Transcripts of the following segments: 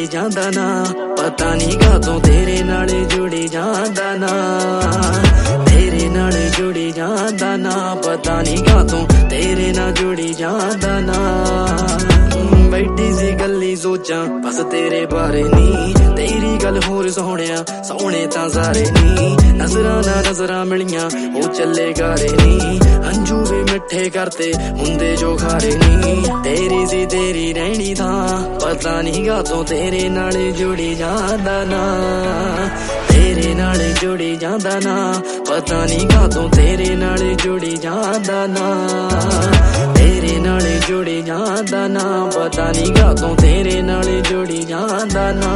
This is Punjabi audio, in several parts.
ਜਾਂਦਾ ਨਾ ਪਤਾ ਨਹੀਂ ਕਾਹਤੋਂ ਤੇਰੇ ਨਾਲ ਜੁੜੀ ਜਾਂਦਾ ਨਾ ਤੇਰੇ ਨਾਲ ਜੁੜੀ ਜਾਂਦਾ ਨਾ ਪਤਾ ਨਹੀਂ ਕਾਹਤੋਂ ਤੇਰੇ ਨਾਲ ਜੁੜੀ ਜਾਂਦਾ ਨਾ ਬੈਠੀ ਸੀ ਗੱਲੀ ਸੋਚਾਂ ਬਸ ਤੇਰੇ ਬਾਰੇ ਨੀ ਤੇਰੀ ਗੱਲ ਹੋਰ ਸੋਹਣਿਆ ਸੋਹਣੇ ਤਾਂ ਸਾਰੇ ਨੀ ਨਜ਼ਰਾਂ ਨਾ ਨਜ਼ਰਾਂ ਮਿਲੀਆਂ ਉਹ ਚੱਲੇ ਗਾਰੇ ਨੀ ਹੰਝੂ ਵੀ ਮਿੱਠੇ ਕਰਤੇ ਹੁੰਦੇ ਜੋ ਖਾਰੇ ਨੀ ਤੇਰੀ ਸੀ ਤੇਰੀ ਰਹਿਣੀ ਤਾਂ ਪਤਾ ਨਹੀਂ ਕਾਹਤੋਂ ਤੇਰੇ ਨਾਲ ਜੁੜੀ ਜਾਂਦਾ ਨਾ ਤੇਰੇ ਨਾਲ ਜੁੜੀ ਜਾਂਦਾ ਨਾ ਪਤਾ ਨਹੀਂ ਕਾਹਤੋਂ ਤੇਰੇ ਨਾਲ ਜੁੜੀ ਜਾਂਦਾ ਨਾ ਤੇਰੇ ਨਾਲ ਜੁੜੀ ਜਾਂਦਾ ਨਾ ਪਤਾ ਨਹੀਂ ਕਾਹਤੋਂ ਤੇਰੇ ਨਾਲ ਜੁੜੀ ਜਾਂਦਾ ਨਾ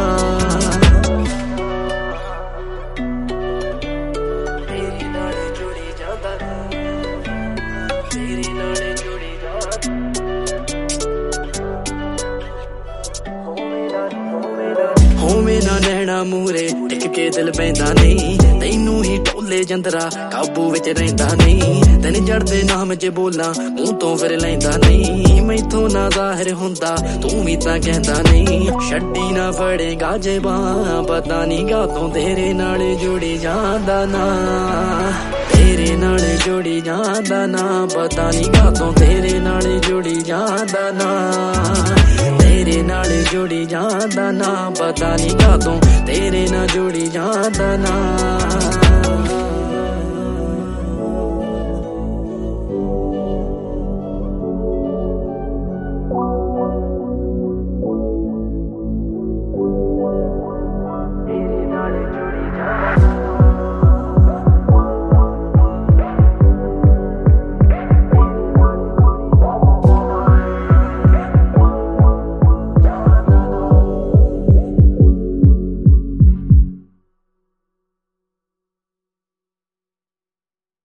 ਤੇਰੇ ਨਾਲ ਜੁੜੀ ਜਾਂਦਾ ਤੇਰੇ ਨਾਲ ਜੁੜੀ ਜਾਂਦਾ ਹੋਵੇ ਨਾ ਨੈਣਾ ਮੂਰੇ ਟਿਕ ਕੇ ਦਿਲ ਪੈਂਦਾ ਨਹੀਂ ਤੈਨੂੰ ਹੀ ਢੋਲੇ ਜੰਦਰਾ ਕਾਬੂ ਵਿੱਚ ਰਹਿੰਦਾ ਨਹੀਂ ਤੈਨੂੰ ਜੜਦੇ ਨਾਮ 'ਚ ਬੋਲਾਂ ਮੂੰਹ ਤੋਂ ਫਿਰ ਲੈਂਦਾ ਨਹੀਂ ਮੈਥੋਂ ਨਾ ਜ਼ਾਹਿਰ ਹੁੰਦਾ ਤੂੰ ਵੀ ਤਾਂ ਕਹਿੰਦਾ ਨਹੀਂ ਛੱਡੀ ਨਾ ਫੜੇਗਾ ਜੇ ਬਾਂਹ ਪਤਾ ਨਹੀਂ ਕਾਹਤੋਂ ਤੇਰੇ ਨਾਲ ਜੁੜੀ ਜਾਂਦਾ ਨਾ ਤੇਰੇ ਨਾਲ ਜੁੜੀ ਜਾਂਦਾ ਨਾ ਪਤਾ ਨਹੀਂ ਕਾਹਤੋਂ ਤੇਰੇ ਨਾਲ ਜੁੜੀ ਜਾਂਦਾ ਨਾ ਤੇਰੇ ਨਾਲ ਜੁੜੀ ਜਾਂਦਾ ਨਾ ਪਤਾ ਨਹੀਂ ਕਾਹਤੋਂ ਤੇਰੇ ਨਾਲ ਜੁੜੀ ਜਾਂਦਾ ਨਾ